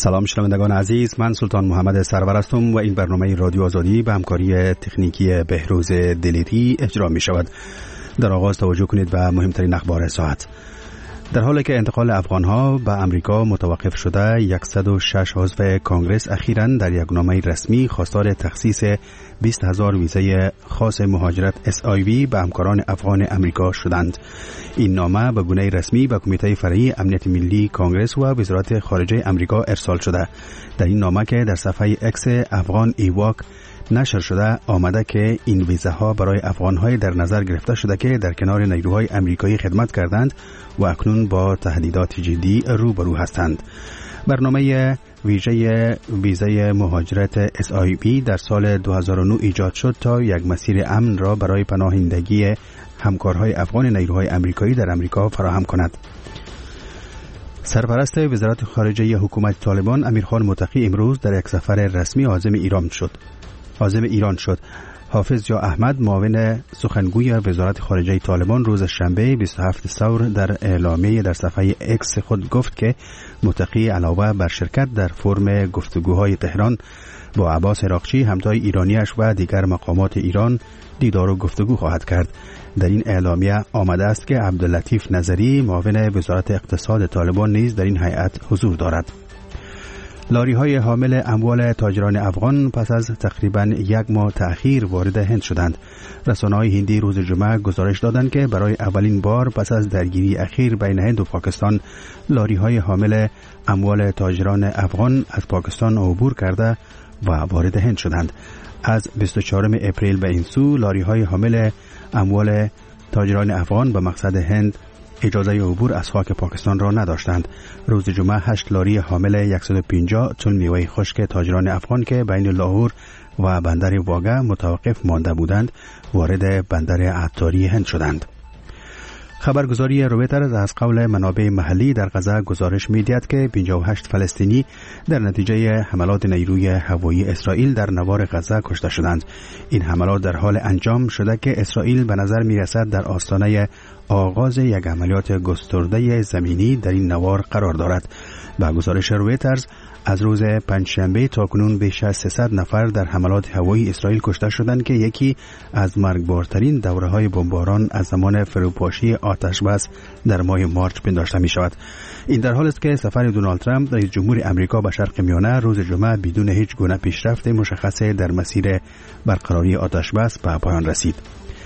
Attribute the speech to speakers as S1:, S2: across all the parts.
S1: سلام شنوندگان عزیز، من سلطان محمد سرور هستم و این برنامه رادیو آزادی به همکاری تکنیکی بهروز دلیری اجرا می شود. در آغاز توجه کنید به مهمترین اخبار ساعت. در حالی که انتقال افغانها به امریکا متوقف شده، 106 عضو کانگرس اخیراً در یک نامه رسمی خواستار تخصیص 20,000 ویزای خاص مهاجرت SIV به همکاران افغان امریکا شدند. این نامه به گونه رسمی به کمیته فرعی امنیت ملی کانگرس و وزارت خارجه امریکا ارسال شده. در این نامه که در صفحه اکس افغان ایواک نشر شده آمده که این ویزاها برای افغان‌های در نظر گرفته شده که در کنار نیروهای امریکایی خدمت کردند و اکنون با تهدیدات جدی روبرو هستند. برنامه ویزای مهاجرت SIV در سال 2009 ایجاد شد تا یک مسیر امن را برای پناهندگی همکارهای افغان نیروهای امریکایی در امریکا فراهم کند. سرپرست وزارت خارجه حکومت طالبان امیرخان متقی امروز در یک سفر رسمی عازم ایران شد. حافظ جا احمد معاون سخنگوی وزارت خارجه طالبان روز شنبه 27 ثور در اعلامیه در صفحه اکس خود گفت که متقی علاوه بر شرکت در فرم گفتگوهای تهران با عباس عراقچی همتای ایرانیش و دیگر مقامات ایران دیدار و گفتگو خواهد کرد. در این اعلامیه آمده است که عبداللطیف نظری معاون وزارت اقتصاد طالبان نیز در این هیئت حضور دارد. لاری‌های حامل اموال تاجران افغان پس از تقریباً یک ماه تأخیر وارد هند شدند. رسانه‌های هندی روز جمعه گزارش دادند که برای اولین بار پس از درگیری اخیر بین هند و پاکستان، لاری‌های حامل اموال تاجران افغان از پاکستان عبور کرده و وارد هند شدند. از 24 اپریل به این سو لاری‌های حامل اموال تاجران افغان به مقصد هند اجازه عبور از خاک پاکستان را نداشتند. روز جمعه 8 لاری حامل 150 تن میوه خشک تاجران افغان که بین لاهور و بندر واگه متوقف مانده بودند وارد بندر عطاری هند شدند. خبرگزاری رویترز از قول منابع محلی در غزه گزارش می‌دهد که 58 فلسطینی در نتیجه حملات نیروی هوایی اسرائیل در نوار غزه کشته شدند. این حملات در حال انجام شده که اسرائیل به نظر می‌رسد در آستانه آغاز یک عملیات گسترده زمینی در این نوار قرار دارد. با گزارش رویترز از روز پنجشنبه تا کنون بیش از 300 نفر در حملات هوایی اسرائیل کشته شدند که یکی از مرگبارترین دوره‌های بمباران از زمان فروپاشی آتشبس در ماه مارچ پنداشته می شود. این در حالی است که سفر دونالد ترامپ رئیس جمهور امریکا به شرق میانه روز جمعه بدون هیچ گونه پیشرفت مشخص در مسیر برقراری آتشبس به پایان رسید.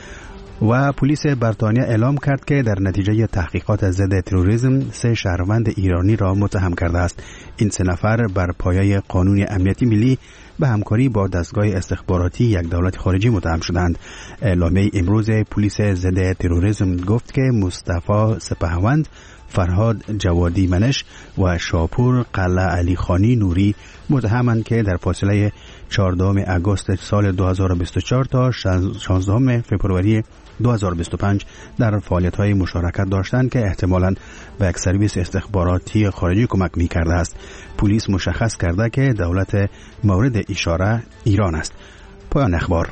S1: و پلیس بریتانیا اعلام کرد که در نتیجه تحقیقات ضد تروریسم 3 شهروند ایرانی را متهم کرده است. این 3 نفر بر پایه قانون امنیتی ملی به همکاری با دستگاه استخباراتی یک دولت خارجی متهم شدند. اعلامیه امروز پلیس ضد تروریسم گفت که مصطفی سپهوند، فرهاد جوادی منش و شاپور قلعه علی خانی نوری متهمند که در فاصله 14 آگوست سال 2024 تا 16 فوریه 2025 در فعالیت‌های مشارکت داشتند که احتمالاً به یک سرویس استخباراتی خارجی کمک می‌کرده است. پلیس مشخص کرده که دولت مورد اشاره ایران است. پایان اخبار.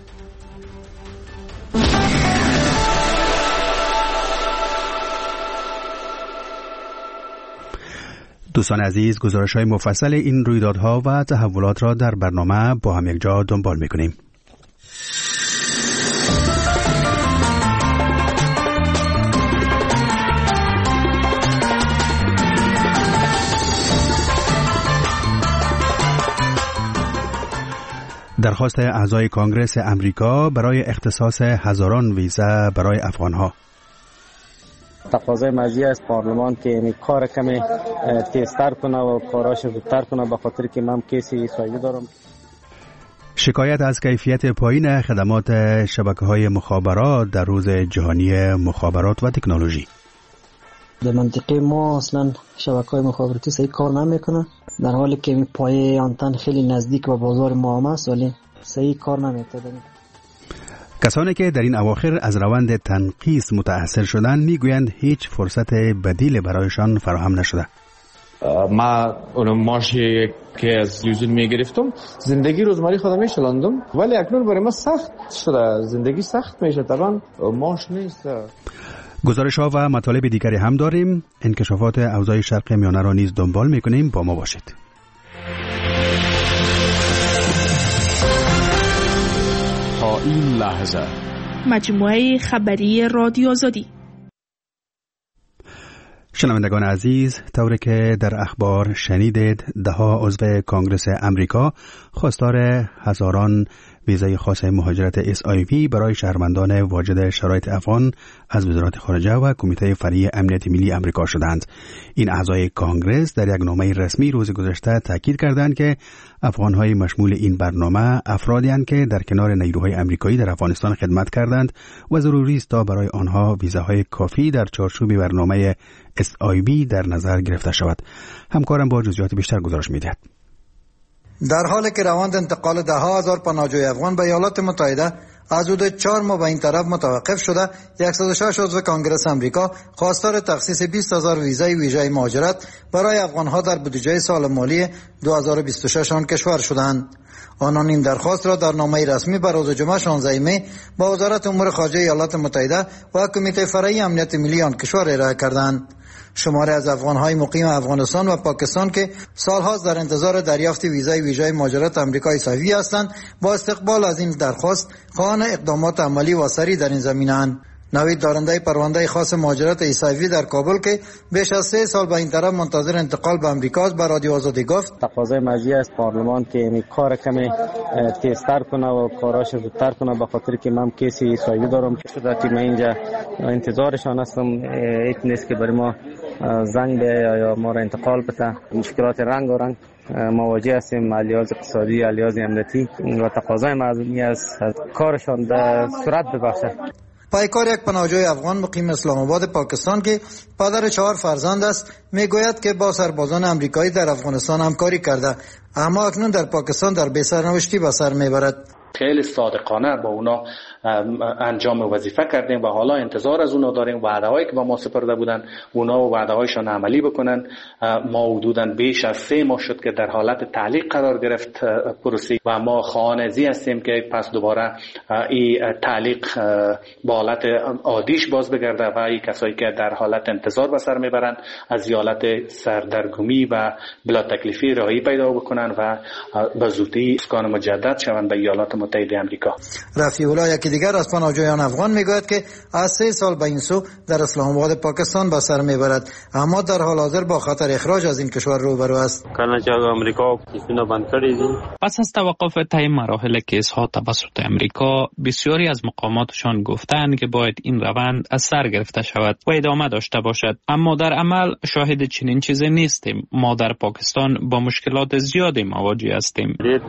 S1: دوستان عزیز، گزارش‌های مفصل این رویدادها و تحولات را در برنامه با هم یک جا دنبال می‌کنیم. درخواست اعضای کانگرس امریکا برای اختصاص هزاران ویزا برای افغان‌ها.
S2: تقاضای مجری از پارلمان که یعنی کار کمی تیزتر کنه و کاراش زودتر کنه، به خاطر که من کیسی اسرائیلی دارم.
S1: شکایت از کیفیت پایین خدمات شبکه‌های مخابرات در روز جهانی مخابرات و تکنولوژی.
S3: در منطقه ما اصلا شبکه‌های مخابراتی صحیح کار نمیکنه، در حالی که پایه آنتن خیلی نزدیک به بازار ما هم است ولی صحیح کار نمیکنه.
S1: کسانی که در این اواخر از روند تنقیص متأثر شدند میگویند هیچ فرصت بدیل برایشان فراهم نشده.
S4: ما اون ماشی که از یوزین میگرفتم زندگی روزمره خودم میشلاندم، ولی اکنون برای ما سخت شده، زندگی سخت میشه، طبعا ماش نیست.
S1: گزارش‌ها و مطالب دیگری هم داریم. انکشافات اوضاع شرق میانه را نیز دنبال میکنیم. با ما باشید.
S5: تا این لحظه.
S6: مجموعه خبری رادیو آزادی.
S1: شنوندگان عزیز، طوری که در اخبار شنیدید، دهها عضو کنگرس امریکا خواستار هزاران ویزای خاص مهاجرت SIV برای شهروندان واجد شرایط افغان از وزارت خارجه و کمیته فرعی امنیت ملی امریکا شدند. این اعضای کانگرس در یک نامه رسمی روز گذشته تاکید کردند که افغانهای مشمول این برنامه افرادی هستند که در کنار نیروهای امریکایی در افغانستان خدمت کردند و ضروری است تا برای آنها ویزاهای کافی در چارچوب برنامه SIV در نظر گرفته شود. همکارم با جزئیات بیشتر گزارش می‌دهد.
S7: در حالی که روند انتقال ده هزار پناهجوی افغان به ایالات متحده از حدود 4 ماه به این طرف متوقف شده، 106 عضو کانگرس امریکا خواستار تخصیص 20,000 ویزای مهاجرت برای افغانها در بودجه سال مالی 2026 آن کشور شدند. آنان این درخواست را در نامه رسمی بر روز جمعه 16 می با وزارت امور خارجه ایالات متحده و کمیته فرعی امنیت ملی آن کشور ارائه کردند. شماری از افغانهای مقیم افغانستان و پاکستان که سالهاست در انتظار دریافت ویزای مهاجرت آمریکایی صحیح هستند، با استقبال از این درخواست خواهان اقدامات عملی و سریع در این زمینه‌اند. نوید دارنده پرونده خاص مهاجرت SIV در کابل که بیش از 3 سال به این طرف منتظر انتقال به امریکا است، به رادیو آزادی گفت
S2: تقاضای مجیع از پارلمان که این کار کمی تیزتر کنه و کاراش زودتر کنه، به خاطر که من کیسی SIV دارم شده که من اینجا انتظارشان هستم. این نیست که برای ما زنگ به یا ما را انتقال بده. مشکلات رنگ و رنگ مواجه هستیم، علیاز اقتصادی، علیاز امنیتی و تقاضای مردمی است کارشان در سرعت ببخشه.
S7: پیکار یک پناهجوی افغان مقیم اسلام آباد پاکستان که پدر 4 فرزند است میگوید که با سربازان امریکایی در افغانستان همکاری کرده، اما اکنون در پاکستان در بی‌سرنوشتی به سر میبرد.
S8: خیلی صادقانه با اونا انجام وظیفه کردیم و حالا انتظار از اونا داریم وعده‌هایی که با ما سپرده بودن اونا و وعده‌هایشان عملی بکنن. ما حدوداً بیش از 3 ماه شد که در حالت تعلیق قرار گرفت پروسه و ما خواهانزی هستیم که پس دوباره این تعلیق با حالت عادیش باز بگرده و این کسایی که در حالت انتظار به سر میبرن از حالت سردرگمی و بلا تکلیفی راهی پیدا بکنن و به زودی اسکان مجدد شوند به ایالات متحده آمریکا.
S7: رفیع الله یکی دیگر از پناهجویان افغان میگوید که از 3 سال به این سو در اسلام آباد پاکستان به سر میبرد، اما در حال حاضر با خطر اخراج از این کشور روبرو است.
S9: پس از توقف طی مراحل کیس‌ها توسط امریکا، بسیاری از مقاماتشان گفتند که باید این روند از سر گرفته شود و ادامه داشته باشد، اما در عمل شاهد چنین چیزی نیستیم. ما در پاکستان با مشکلات زیادی مواجه هستیم.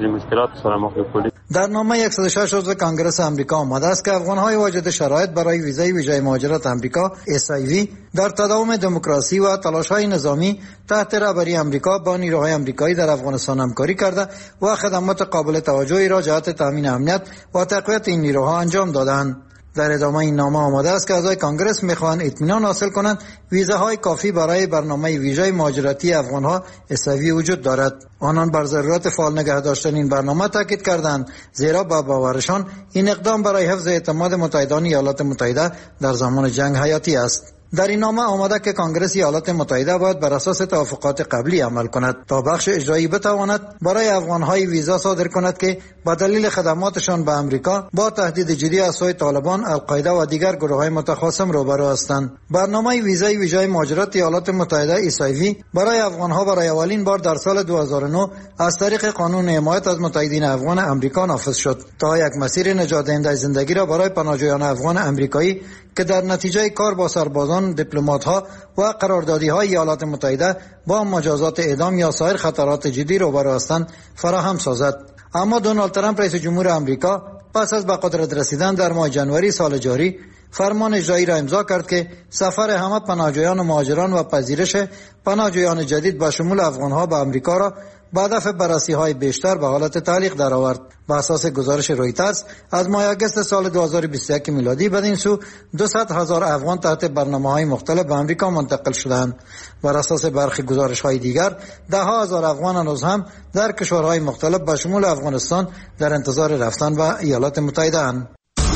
S7: در نامه 106 عضو کانگرس امریکا آمده است که افغان‌های واجد شرایط برای ویزای مهاجرت امریکا SIV در تداوم دموکراسی و تلاش‌های نظامی تحت رهبری امریکا با نیروهای امریکایی در افغانستان همکاری کرده و خدمات قابل توجهی را جهت تامین امنیت و تقویت این نیروها انجام دادند. در ادامه این نامه آمده است که اعضای کانگرس می‌خواهند اطمینان حاصل کنند ویزاهای کافی برای برنامه ویزای مهاجرتی افغان‌ها SIV وجود دارد. آنان بر ضرورت فعال نگه داشتن این برنامه تاکید کردند، زیرا با باورشان این اقدام برای حفظ اعتماد متحدان ایالات متحده در زمان جنگ حیاتی است. در این نامه آمده که کانگرس ایالات متحده باید بر اساس توافقات قبلی عمل کند تا بخش اجرایی بتواند برای افغان‌های ویزا صادر کند که به دلیل خدماتشان به امریکا با تهدید جدی از سوی طالبان، القاعده و دیگر گروه‌های متخاصم روبرو هستند. برنامه ویزای مهاجرت ایالات متحده SIV برای افغان‌ها برای اولین بار در سال 2009 از طریق قانون حمایت از متحدین افغان امریکا نافذ شد تا یک مسیر نجات دهنده زندگی را برای پناهجویان افغان امریکایی که در نتیجه کار با سربازان، دیپلمات‌ها و قراردادی‌های ایالات متحده با مجازات اعدام یا سایر خطرات جدی روبرو هستند فراهم سازد. اما دونالد ترامپ رئیس جمهور آمریکا پس از به قدرت رسیدن در ماه ژانویه سال جاری فرمان اجرایی را امضا کرد که سفر همه پناهجویان و مهاجران و پذیرش پناهجویان جدید به شمول افغان‌ها به آمریکا را با هدف بررسی‌های بیشتر به حالت تعلیق درآورد. بر اساس گزارش رویترز از ماه آگوست سال 2021 میلادی بدین سو 200,000 افغان تحت برنامه‌های مختلف به آمریکا منتقل شدند. بر اساس برخی گزارش‌های دیگر 10,000 افغان هنوز هم در کشورهای مختلف به شمول افغانستان در انتظار رفتن به ایالات متحده اند.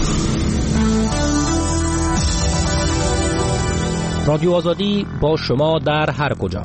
S10: رادیو آزادی با شما در هر کجا.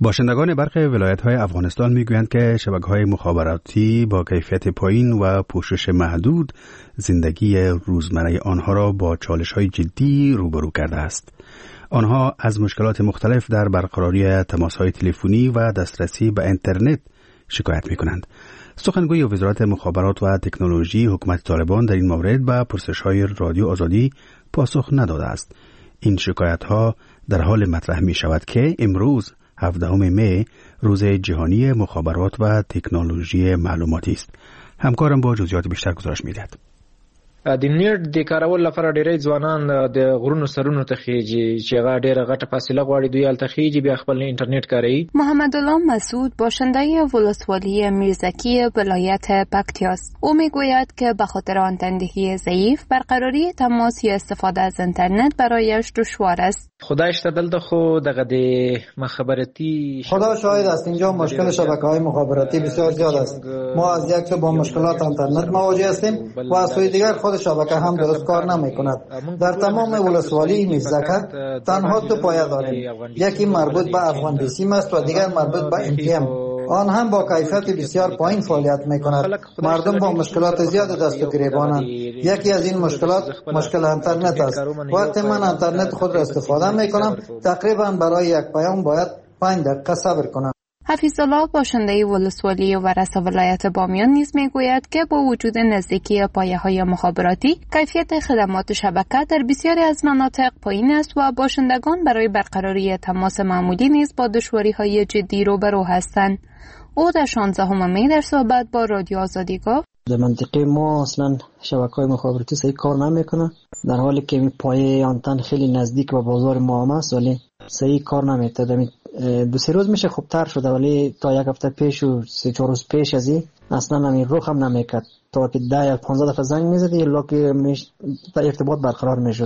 S1: باشندگان برخی ولایت‌های افغانستان می‌گویند که شبکه‌های مخابراتی با کیفیت پایین و پوشش محدود زندگی روزمره آنها را با چالش‌های جدی روبرو کرده است. آنها از مشکلات مختلف در برقراری تماس‌های تلفنی و دسترسی به اینترنت شکایت می‌کنند. سخنگوی وزارت مخابرات و تکنولوژی حکومت طالبان در این مورد به پرسش‌های رادیو آزادی پاسخ نداده است. این شکایت‌ها در حال مطرح می‌شود که امروز 17 می روز جهانی مخابرات و تکنولوژی معلوماتی است. همکارم با جزئیات بیشتر گزارش می‌دهد.
S5: د نیټ د کارول لپاره ډېری ځوانان د غرونو سرونو ته خېږي چې هغه ډېره غټه فاصله غواړي، دوی هلته خېږي بیا خپل اینترنت کاروي.
S11: محمد الله مسعود باشنده ولسوالی میرزکی ولایت پکتیا است. او میگوید که به خاطر آنتندهی ضعیف برقراری تماس یا استفاده از اینترنت برایش دشوار است.
S5: خدایش دلته خو دغه د مخابراتی
S7: خدا شاهد است اینجا مشکل شبکه‌های مخابراتی بسیار زیاد است. ما از یک سو با مشکلات اینترنت مواجه هستیم و از سوی دیگر خود شبکه هم درست کار نمی‌کند. در تمام ولسوالی میرزکه تنها دو پایه داریم. یکی مربوط به افغان بیسیم است و دیگر مربوط به MTM. آن هم با کیفیت بسیار پایین فعالیت می‌کند. مردم با مشکلات زیاد دست و گریبانند. یکی از این مشکلات مشکل اینترنت است. وقتی من اینترنت خود را استفاده می‌کنم تقریبا برای یک پیام باید 5 دقیقه صبر کنم.
S11: حفیظالله باشنده ولسوالی ورس ولایت بامیان نیز میگوید که با وجود نزدیکی پایه‌های مخابراتی کیفیت خدمات شبکه در بسیاری از مناطق پایین است و باشندگان برای برقراری تماس معمولی نیز با دشواری‌های جدی روبرو هستند. او در 16 می در صحبت با رادیو آزادی گفت
S3: در منطقه ما اصلا شبکه‌های مخابراتی صحیح کار نمیکنه، در حالی که پایه آنتن خیلی نزدیک به بازار ما هم است ولی صحیح کار نمیکنه. 2-3 روز میشه خوبتر شده ولی تا یک هفته پیش و 3-4 روز پیش از این اصلا همین روح هم نمیکرد. تا که 10 یا 15 دفعه زنگ میزدی لاکی در ارتباط برقرار میشد.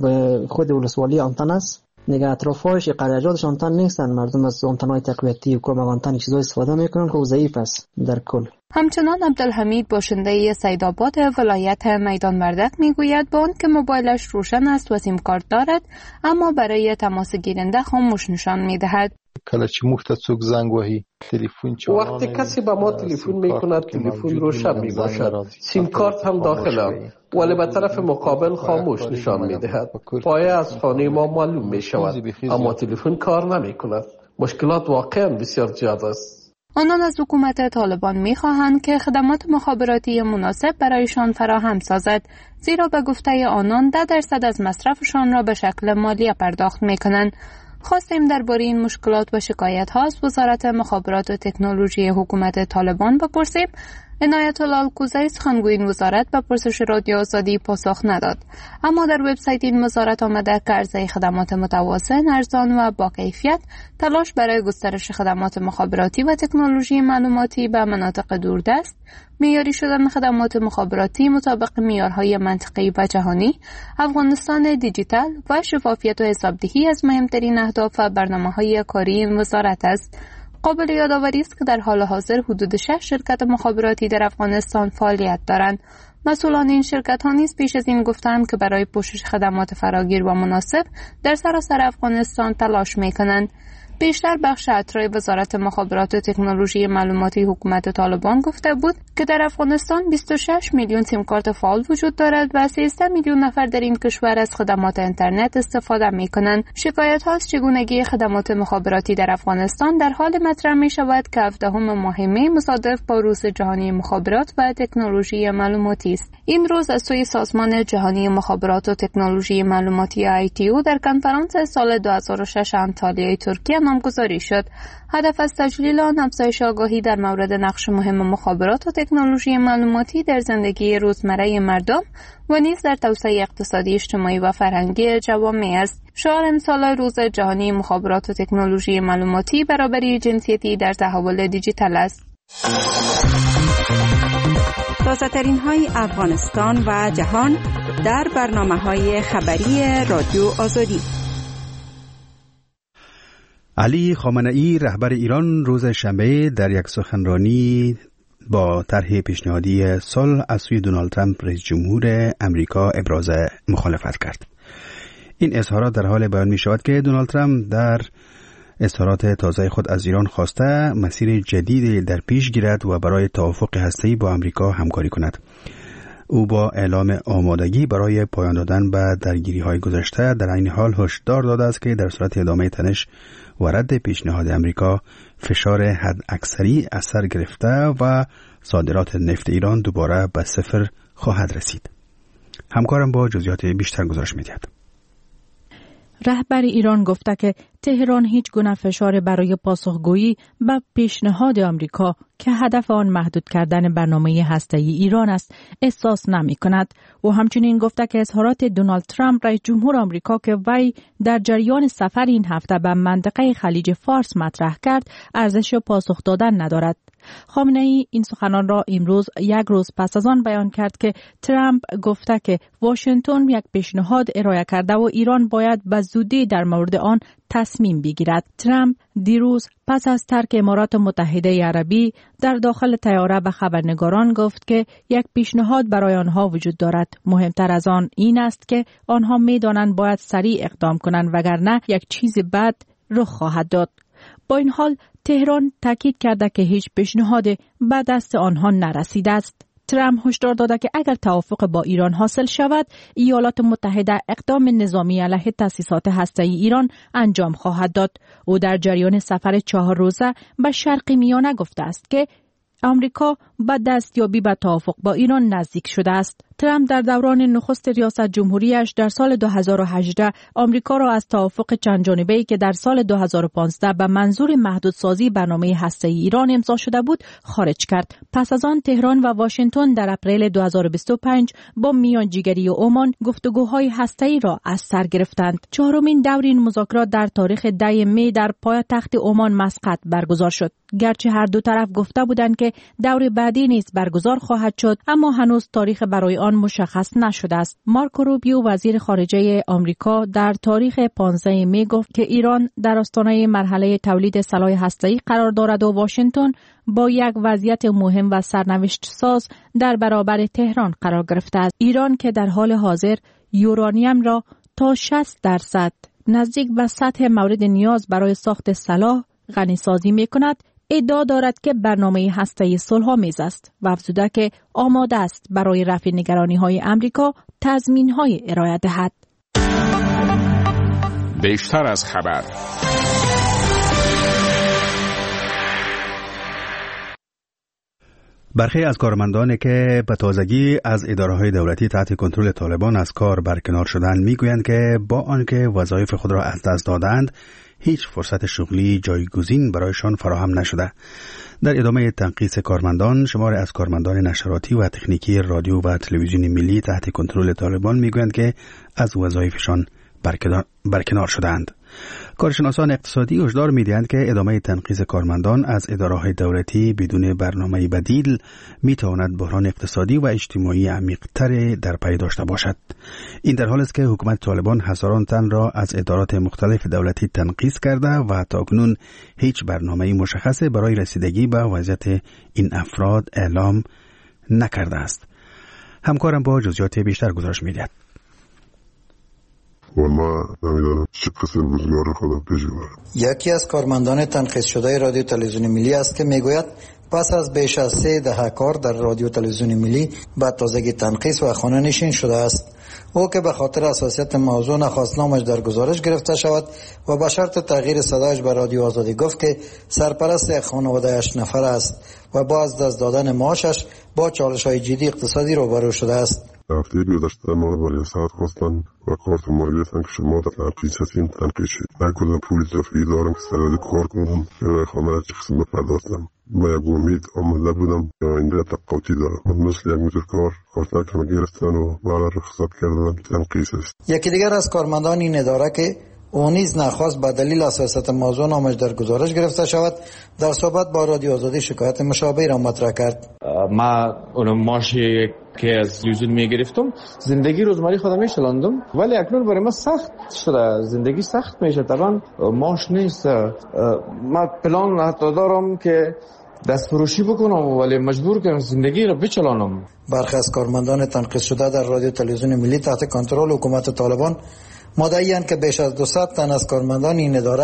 S3: خود ولسوالی آنتن است دیگه، اطرافش قریجاتش آنتن نیستن، مردم از آنتن‌های تقویتی و کم آنتن چیزای استفاده میکنن که ضعیف است در کل.
S11: همچنان عبدالحمید باشنده سیدآباد ولایت میدان وردک میگوید با آن که موبایلش روشن است و سیم کارت دارد اما برای تماس گیرنده خاموش نشان میدهد.
S12: کله چې موږ ته څوک زنگ وهي تلفن چالان،
S13: وقتی کسی به ما تلفن میکند تلفن روشن میباشد، سیم کارت هم داخل است ولی به طرف مقابل خاموش نشان میدهد. پایه از خانه ما معلوم میشود اما تلفن کار نمیکند. مشکلات واقعا بسیار زیاد است.
S11: آنان از حکومت طالبان می‌خواهند که خدمات مخابراتی مناسب برایشان فراهم سازد، زیرا به گفته آنان 10% از مصرفشان را به شکل مالی پرداخت می‌کنند. خواستیم درباره این مشکلات و شکایت‌ها از وزارت مخابرات و تکنولوژی حکومت طالبان بپرسیم. عنایت الله الکوزی سخنگوی این وزارت به پرسش رادیو آزادی پاسخ نداد، اما در وبسایت این وزارت آمده که عرضه خدمات متوازن، ارزان و با کیفیت، تلاش برای گسترش خدمات مخابراتی و تکنولوژی معلوماتی به مناطق دوردست، معیاری شدن خدمات مخابراتی مطابق معیارهای منطقه‌ای و جهانی، افغانستان دیجیتال و شفافیت و حسابدهی از مهمترین اهداف و برنامه‌های کاری این وزارت است. قابل یادآوری است که در حال حاضر حدود 6 شرکت مخابراتی در افغانستان فعالیت دارند. مسئولان این شرکت‌ها نیز پیش از این گفتند که برای پوشش خدمات فراگیر و مناسب در سراسر افغانستان تلاش می‌کنند. بیشتر بخش اطراع وزارت مخابرات و تکنولوژی معلوماتی حکومت طالبان گفته بود که در افغانستان 26 میلیون سیم کارت فعال وجود دارد و 13 میلیون نفر در این کشور از خدمات اینترنت استفاده می‌کنند. شکایت‌ها از چگونگی خدمات مخابراتی در افغانستان در حال مطرح می‌شود که 17 ماه می مصادف با روز جهانی مخابرات و تکنولوژی معلوماتی است. این روز از سوی سازمان جهانی مخابرات و تکنولوژی معلوماتی ITU در کنفرانس سال 2006 انطالیای ترکیه نامگذاری شد. هدف از تجلیل آن افزایش آگاهی در مورد نقش مهم مخابرات و تکنولوژی معلوماتی در زندگی روزمره مردم و نیز در توسعه اقتصادی، اجتماعی و فرهنگی جوامع است. شعار امسال روز جهانی مخابرات و تکنولوژی معلوماتی برابری جنسیتی در تحول دیجیتال است.
S14: تازه‌ترین های افغانستان و جهان در برنامه‌های خبری رادیو آزادی.
S1: علی خامنه‌ای رهبر ایران روز شنبه در یک سخنرانی با طرح پیشنهادی صلح از سوی دونالد ترامپ رئیس جمهور امریکا ابراز مخالفت کرد. این اظهارات در حال بیان می شود که دونالد ترامپ در اظهارات تازه خود از ایران خواسته مسیر جدیدی در پیش گیرد و برای توافق هسته‌ای با آمریکا همکاری کند. او با اعلام آمادگی برای پایان دادن به درگیری‌های گذشته در این حال هشدار داده است که در صورت ادامه تنش و رد پیشنهاد آمریکا فشار حداکثری از سر گرفته و صادرات نفت ایران دوباره به صفر خواهد رسید. همکارم با جزئیات بیشتر گزارش می‌دهد.
S15: رهبر ایران گفته که تهران هیچ گونه فشار برای پاسخگویی به پیشنهاد آمریکا که هدف آن محدود کردن برنامه هسته‌ای ایران است احساس نمی‌کند. او همچنین گفته که اظهارات دونالد ترامپ رئیس جمهور آمریکا که وی در جریان سفر این هفته به منطقه خلیج فارس مطرح کرد ارزش پاسخ دادن ندارد. خامنه‌ای این سخنان را امروز یک روز پس از آن بیان کرد که ترامپ گفته که واشنگتن یک پیشنهاد ارائه کرده و ایران باید به زودی در مورد آن تصمیم بگیرد. ترامپ دیروز پس از ترک امارات متحده عربی در داخل طیاره به خبرنگاران گفت که یک پیشنهاد برای آنها وجود دارد. مهمتر از آن این است که آنها می‌دانند باید سریع اقدام کنند وگرنه یک چیز بد رخ خواهد داد. با این حال تهران تاکید کرده که هیچ پیشنهاد به دست آنها نرسیده است. ترامپ هشدار داده که اگر توافق با ایران حاصل شود، ایالات متحده اقدام نظامی علیه تأسیسات هسته‌ای ایران انجام خواهد داد. او در جریان سفر 4 روزه به شرق میانه گفته است که آمریکا به دستیابی به توافق با ایران نزدیک شده است. ترامپ در دوران نخست ریاست جمهوریش در سال 2018 آمریکا را از توافق چند جانبه‌ای که در سال 2015 به منظور محدودسازی برنامه هسته‌ای ایران امضا شده بود خارج کرد. پس از آن تهران و واشنگتن در اپریل 2025 با میانجیگری عمان گفتگوهای هسته‌ای را از سر گرفتند. چهارمین دور این مذاکرات در تاریخ 10 می در پایتخت عمان مسقط برگزار شد. گرچه هر دو طرف گفته بودند که دور بعدی نیز برگزار خواهد شد، اما هنوز تاریخ برای آن مشخص نشده است. مارکو روبیو وزیر خارجه آمریکا در تاریخ 15 می گفت که ایران در آستانه مرحله تولید سلاح هسته‌ای قرار دارد و واشنگتن با یک وضعیت مهم و سرنوشت ساز در برابر تهران قرار گرفته است. ایران که در حال حاضر یورانیم را تا 60% نزدیک به سطح مورد نیاز برای ساخت سلاح غنی‌سازی می‌کند، ادعا دارد که برنامه هسته‌ای صلح‌آمیز است و افزوده که آماده است برای رفع نگرانی‌های آمریکا تضمین‌های ارائه دهد.
S16: بیشتر از خبر.
S1: برخی از کارمندانی که به تازگی از اداره‌های دولتی تحت کنترل طالبان از کار برکنار شدند میگویند که با آنکه وظایف خود را از دست دادند هیچ فرصت شغلی جایگزین برایشان فراهم نشده. در ادامه تنقیص کارمندان، شماری از کارمندان نشراتی و تکنیکی رادیو و تلویزیون ملی تحت کنترل طالبان میگویند که از وظایفشان برکنار شدند. کارشناسان اقتصادی هشدار می‌دهند که ادامه تنقیص کارمندان از اداره‌های دولتی بدون برنامه بدیل می‌تواند بحران اقتصادی و اجتماعی عمیق‌تر در پی داشته باشد. این در حالی است که حکومت طالبان هزاران تن را از ادارات مختلف دولتی تنقیص کرده و تاکنون هیچ برنامه‌ای مشخص برای رسیدگی به وضعیت این افراد اعلام نکرده است. همکارم با جزئیات بیشتر گزارش می‌دهد.
S17: و ما نمیدانم چه قسم روزگار خودم پیش ببرم.
S7: یکی از کارمندان تنقیص شده رادیو تلویزیون ملی است که میگوید پس از بیش از 3 دهه کار در رادیو تلویزیون ملی به تازگی تنقیص و خانه نشین شده است. او که به خاطر حساسیت موضوع نخواست نامش در گزارش گرفته شود و به شرط تغییر صدایش به رادیو آزادی گفت که سرپرست یک خانواده 8 نفره است و با از دست دادن معاشش با چالش‌های جدی اقتصادی روبرو شده است.
S17: هفته گذشته ما را برای ساعت خواستن و کارت ما را گرفتن که شما در تنقیص هستین، تنقیص شد. من کدام پول اضافی دارم که سرده کار کنم برای خانه چه قسم بپردازم. با یک امید آمده بودم که آینده تقاطی دارم. مثل یک مدیر کار کارتک ما گرفتن و بالا را حساب کردن تنقیص است.
S7: یکی دیگر از کارمندان این اداره که او نیز نخواست به دلیل حساسیت موضوع نامش در گزارش گرفته شود، در صحبت با رادیو آزادی شکایت مشابه را مطرح کرد.
S4: ما اون ماشی که از یوزون میگرفتم زندگی روزمره خودم میشلاندم، ولی اکنون برای ما سخت شده، زندگی سخت میشه. طبعا ماش نیست. ما پلان حتی دارم که دست فروشی بکنم ولی مجبور کردم زندگی را بچلانم.
S7: برخی از کارمندان تنقیص شده در رادیو تلویزیون ملی تحت کنترل حکومت طالبان مدعی‌اند که بیش از 200 تن از کارمندان این اداره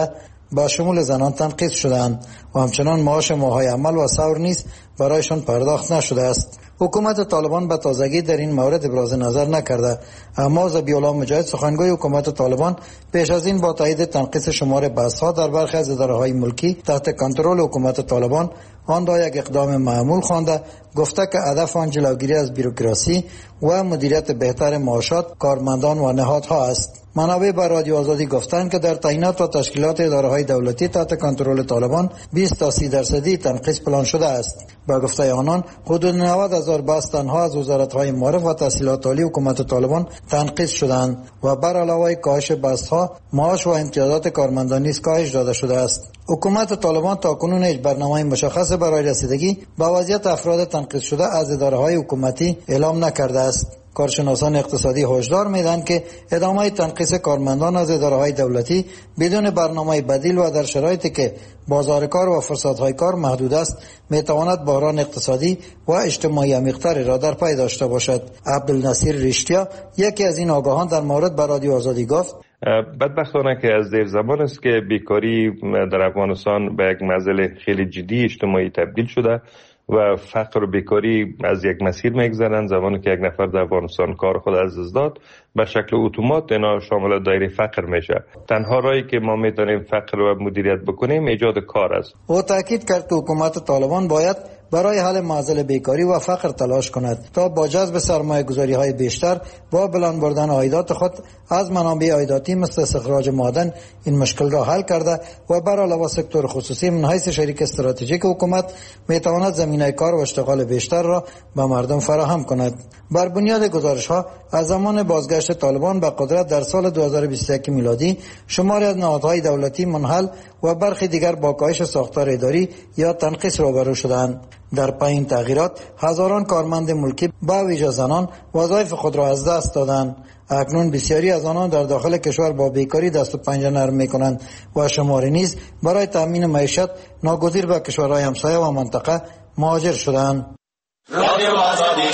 S7: با شمول زنان تنقیض شدند و همچنان معاش ماه‌های عمل و سور نیز برایشان پرداخت نشده است. حکومت طالبان به تازگی در این مورد ابراز نظر نکرده، اما ذبیح‌الله مجاهد سخنگوی حکومت طالبان پیش از این با تایید تنقیص شمار بسها در برخی از اداره‌های ملکی تحت کنترل حکومت طالبان آن را یک اقدام معمول خوانده، گفته که هدف آن جلوگیری از بیروکراسی و مدیریت بهتر معاشات کارمندان و نهادها است. منابع به رادیو آزادی گفتند که در تعیینات و تشکیلات اداره‌های دولتی تحت کنترل طالبان 20 تا 30% تنقیص پلان شده است. با گفته آنان حدود 90,000 بس تنها از وزارت‌های معارف و تحصیلات عالی حکومت طالبان تنقیص شدند و بر علاوه کاهش بست‌ها معاش و امتیازات کارمندان نیز کاهش داده شده است. حکومت طالبان تاکنون هیچ برنامه مشخص برای رسیدگی به وضعیت افراد تنقیص شده از اداره‌های حکومتی اعلام نکرده است. کارشناسان اقتصادی هشدار میدهند که ادامه تنقیص کارمندان از اداره‌های دولتی بدون برنامه بدیل و در شرایطی که بازار کار و فرصت‌های کار محدود است میتواند بحران اقتصادی و اجتماعی عمیق‌تری را در پی داشته باشد. عبدالنصیر رشتیا یکی از این آگاهان در مورد به رادیو آزادی گفت:
S16: بدبختانه که از دیر زمان است که بیکاری در افغانستان به یک مسئله خیلی جدی اجتماعی تبدیل شده و فقر و بیکاری از یک مسیر میگذرند. زمانی که یک نفر در افغانستان کار خود از دست داد به شکل اتومات اینا شامل دایره فقر میشه. تنها راهی که ما میتونیم فقر رو مدیریت بکنیم ایجاد کار است.
S7: او تاکید کرد که حکومت طالبان باید برای حل معضل بیکاری و فقر تلاش کند تا با جذب سرمایه‌گذاری‌های بیشتر و بلند بردن عایدات خود از منابع عایداتی مثل استخراج معدن این مشکل را حل کرده و بر علاوه سکتور خصوصی من حیث شریک استراتژیک حکومت میتواند زمینه کار و اشتغال بیشتر را به مردم فراهم کند. بر بنیاد گزارش‌ها از زمان بازگشت طالبان به قدرت در سال 2021 میلادی شماری از نهادهای دولتی منحل و برخی دیگر با کاهش ساختار اداری یا تنقیص روبرو شدند. در پایین تغییرات هزاران کارمند ملکی با ویژه زنان وظایف خود را از دست دادند. اکنون بسیاری از آنان در داخل کشور با بیکاری دست و پنجه نرم می‌کنند و شماری نیز برای تامین معیشت ناگزیر به کشورهای همسایه و منطقه مهاجر شدند. رادیو آزادی.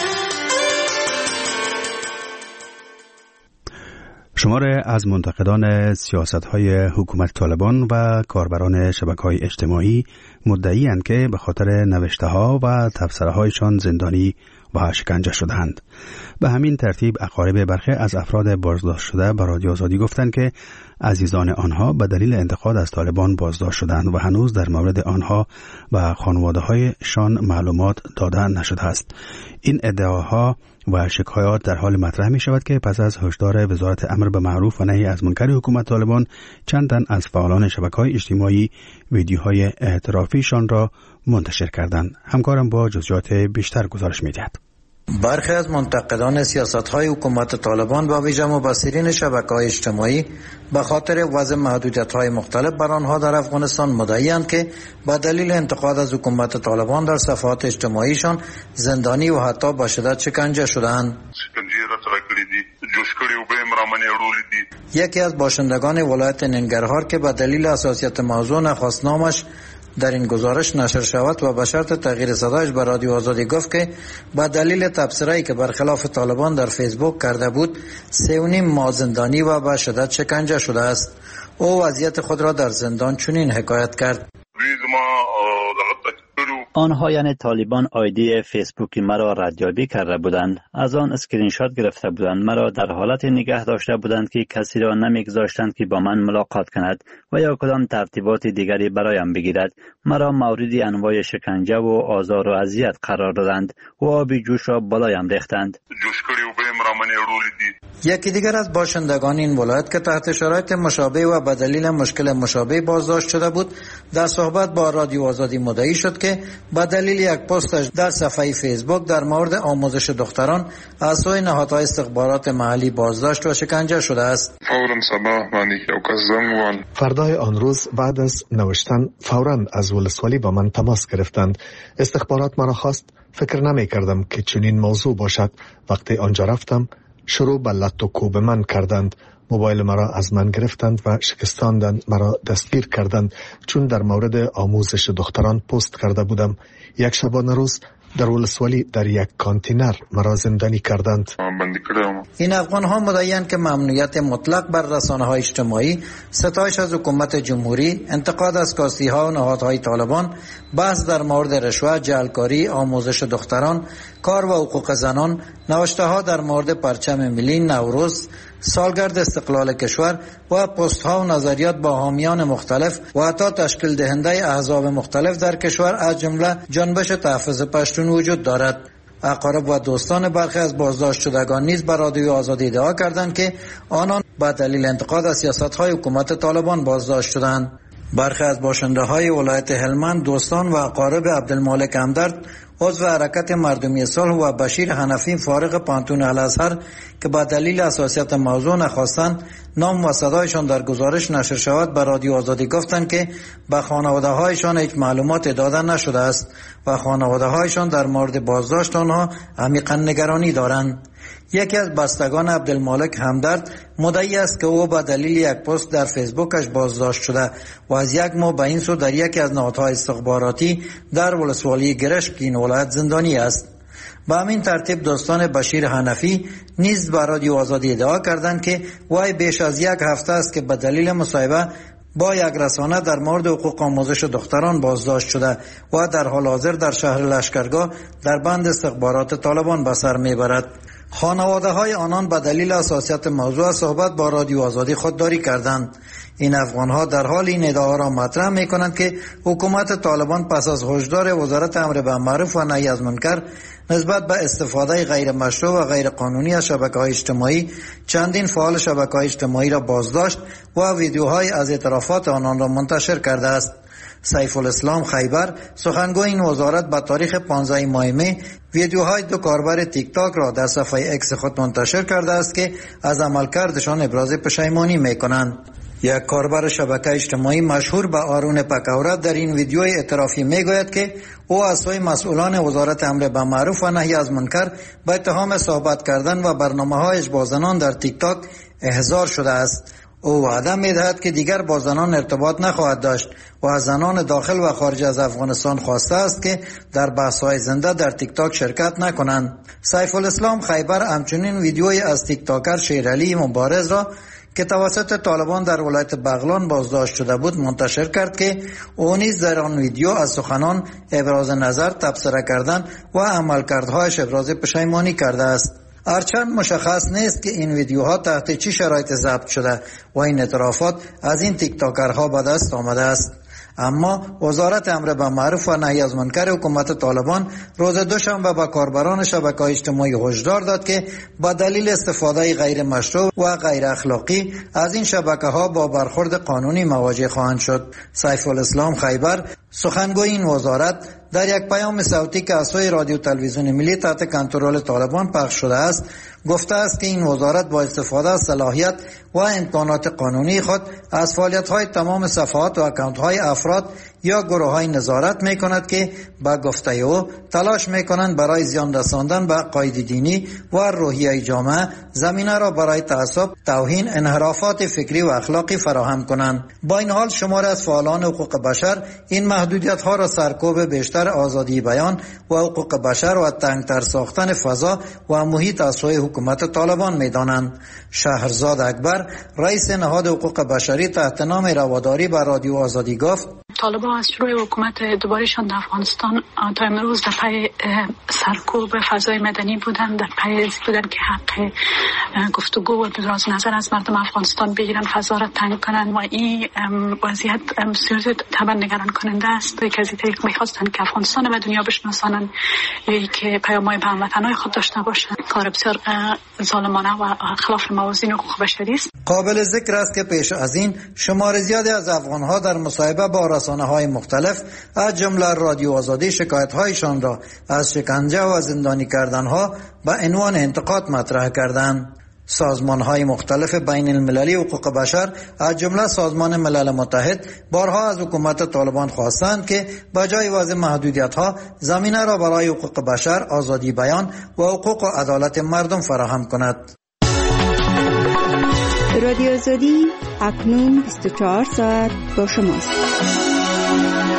S1: شماره از منتقدان سیاست‌های حکومت طالبان و کاربران شبکه‌های اجتماعی مدعی‌اند که به خاطر نوشته‌ها و تبصره‌هایشان زندانی و شکنجه شدند. به همین ترتیب اقارب برخی از افراد بازداشت شده به رادیو آزادی گفتند که عزیزان آنها به دلیل انتقاد از طالبان بازداشت شدند و هنوز در مورد آنها و خانواده‌هایشان معلومات داده نشده است. این ادعاها و شکایات در حال مطرح می شود که پس از هشدار وزارت امر به معروف و نهی از منکر حکومت طالبان چند تن از فعالان شبکه‌های اجتماعی ویدیوهای اعترافیشان را منتشر کردند. همکارم با جزئیات بیشتر گزارش می‌دهد.
S7: برخی از منتقدان سیاست‌های حکومت طالبان و ویژه مبصرین شبکه‌های اجتماعی به خاطر وضع محدودیت‌های مختلف بر آنها در افغانستان مدعی‌اند که به دلیل انتقاد از حکومت طالبان در صفحات اجتماعیشان زندانی و حتی با شدت شکنجه شدند. یکی از باشندگان ولایت ننگرهار که به دلیل حساسیت موضوع نخواست نامش در این گزارش نشر شود و به شرط تغییر صدایش به رادیو آزادی گفت که به دلیل تبصره‌ای که برخلاف طالبان در فیسبوک کرده بود 3.5 ماه زندانی و به شدت شکنجه شده است. او وضعیت خود را در زندان چنین حکایت کرد:
S18: آنها یعنی طالبان آیدی فیسبوکی مرا ردیابی کرده بودند، از آن اسکرین شات گرفته بودند، مرا در حالت نگه داشته بودند که کسی را نمیگذاشتند که با من ملاقات کند و یا کدام ترتیبات دیگری برایم بگیرد. مرا مورد انواع شکنجه و آزار و اذیت قرار دادند و آبی جوش را بالایم ریختند.
S7: یکی دیگر از باشندگان این ولایت که تحت شرایط مشابه و به دلیل مشکل مشابه بازداشت شده بود در صحبت با رادیو آزادی مدعی شد که به دلیل یک پستش در صفحه فیسبوک در مورد آموزش دختران از سوی نهادهای استخبارات محلی بازداشت و شکنجه شده است.
S19: فردای آن روز بعد از نوشتن فوراً از ولسوالی با من تماس گرفتند. استخبارات مرا خواست. فکر نمی کردم که چنین موضوع باشد. وقتی آنجا رفتم شروع به لط و کوب من کردند. موبایل مرا از من گرفتند و شکستاندند. مرا دستگیر کردند چون در مورد آموزش دختران پست کرده بودم. یک شبانه روز در ولسوالی در یک کانتینر مرا زندانی کردند.
S7: این افغان ها مدعی‌اند که ممنوعیت مطلق بر رسانه های اجتماعی، ستایش از حکومت جمهوری، انتقاد از کاستی ها و نهادهای طالبان، بحث در مورد رشوه، جعلکاری، آموزش دختران، کار و حقوق زنان، نوشته ها در مورد پرچم ملی، نوروز، سالگرد استقلال کشور و پست ها و نظریات با حامیان مختلف و حتی تشکیل دهنده احزاب مختلف در کشور از جمله جنبش تحفظ پشتون وجود دارد. اقارب و دوستان برخی از بازداشت شدگان نیز بر رادیو آزادی ادعا کردند که آنان به دلیل انتقاد از سیاست‌های حکومت طالبان بازداشت شدند. برخی از باشنده‌های ولایت هلمند دوستان و اقارب عبدالمالک همدرد عضو حرکت مردمی صلح و بشیر حنفی فارغ پانتون الازهر که با دلیل حساسیت موضوع نخواستند نام و صدایشان در گزارش نشر شود به رادیو آزادی گفتند که به خانواده‌هایشان هیچ معلومات داده نشده است و خانواده‌هایشان در مورد بازداشت آنها عمیقاً نگرانی دارند. یکی از بستگان عبدالمالک همدرد مدعی است که او به دلیل یک پست در فیسبوکش بازداشت شده و از یک ماه به این سو در یکی از نهادهای استخباراتی در ولسوالی گرشک این ولایت زندانی است. به همین ترتیب دوستان بشیر حنفی نیز به رادیو آزادی ادعا کردند که وی بیش از یک هفته است که به دلیل مصاحبه با یک رسانه در مورد حقوق آموزش دختران بازداشت شده و در حال حاضر در شهر لشکرگاه در بند استخبارات طالبان به سر میبرد. خانواده های آنان به دلیل حساسیت موضوع صحبت با رادیو آزادی خودداری کردند. این افغان ها در حال این ادعا را مطرح می کنند که حکومت طالبان پس از هشدار وزارت امر بالمعروف و نهی از منکر نسبت به استفاده غیر مشروع و غیر قانونی از شبکه‌های اجتماعی چندین فعال شبکه‌های اجتماعی را بازداشت و ویدیوهای از اعترافات آنان را منتشر کرده است. سیف الاسلام خیبر سخنگوی این وزارت به تاریخ 15 ماه می ویدیوهای دو کاربر تیک تاک را در صفحه اکس خود منتشر کرده است که از عملکردشان ابراز پشیمانی می کنند. یک کاربر شبکه اجتماعی مشهور به آرون پکورت در این ویدیوی اعترافی می گوید که او از سوی مسئولان وزارت امر بالمعروف و نهی از منکر به اتهام صحبت کردن و برنامه‌هایش با زنان در تیک تاک احضار شده است. او وعده می‌دهد که دیگر با زنان ارتباط نخواهد داشت و از زنان داخل و خارج از افغانستان خواسته است که در بحث‌های زنده در تیک تاک شرکت نکنند. سیف الاسلام خیبر همچنین ویدیویی از تیک تاکر شیرعلی مبارز را که توسط طالبان در ولایت بغلان بازداشت شده بود منتشر کرد که او نیز در آن ویدیو از سخنان ابراز نظر، تبصره کردن و عملکردهایش ابراز پشیمانی کرده است. هرچند مشخص نیست که این ویدیوها تحت چه شرایط ضبط شده و این اعترافات از این تیک تاکرها به دست آمده است. اما وزارت امر بالمعروف و نهی از منکر حکومت طالبان روز دوشنبه به کاربران شبکه‌های اجتماعی هشدار داد که با دلیل استفاده غیر مشروع و غیر اخلاقی از این شبکه‌ها با برخورد قانونی مواجه خواهند شد. سیف الاسلام خیبر سخنگوی این وزارت در یک پیام صوتی که از سوی رادیو تلویزیون ملی تحت کنترل طالبان پخش شده است گفته است که این وزارت با استفاده از صلاحیت و امکانات قانونی خود از فعالیت‌های تمام صفحات و اکانت‌های افراد یا گروه‌های نظارت می‌کند که با گفته او تلاش می‌کنند برای زیان رساندن به عقاید دینی و روحیه جامعه زمینه را برای تعصب، توهین، انحرافات فکری و اخلاقی فراهم کنند. با این حال شماری از فعالان حقوق بشر این محدودیت‌ها را سرکوب بیشتر آزادی بیان و حقوق بشر و تنگتر ساختن فضا و محیط از سوی حکومت طالبان می‌دانند. شهرزاد اکبر رئیس نهاد حقوق بشری تحت نام رواداری بر رادیو آزادی گفت
S20: طالبان از شروع حکومت دوبارهشان در افغانستان تا امروز در پی سرکوب فضای مدنی بودند، در پی بودند که حق گفتگو و ابراز نظر از مردم افغانستان بگیرن، فضا را تنگ کنند و این وضعیت بسیار طبعا نگران کننده است که از این طریق می‌خواستند که افغانستان به دنیا بشناسانند که پیام‌های به هموطنان خود داشته باشند. کار بسیار ظالمانه و خلاف موازین حقوق بشری است.
S7: قابل ذکر است که پیش از این شمار زیادی از افغان‌ها در مصاحبه با رسانه‌های مختلف از جمله رادیو آزادی شکایت‌هایشان را از شکنجه و زندانی کردن‌ها به عنوان انتقاد مطرح کردند. سازمان‌های مختلف بین المللی حقوق بشر از جمله سازمان ملل متحد بارها از حکومت طالبان خواستند که بجای وضع محدودیت‌ها زمینه را برای حقوق بشر، آزادی بیان و حقوق و عدالت مردم فراهم کند.
S14: رادیو آزادی اکنون 24 ساعت با شماست.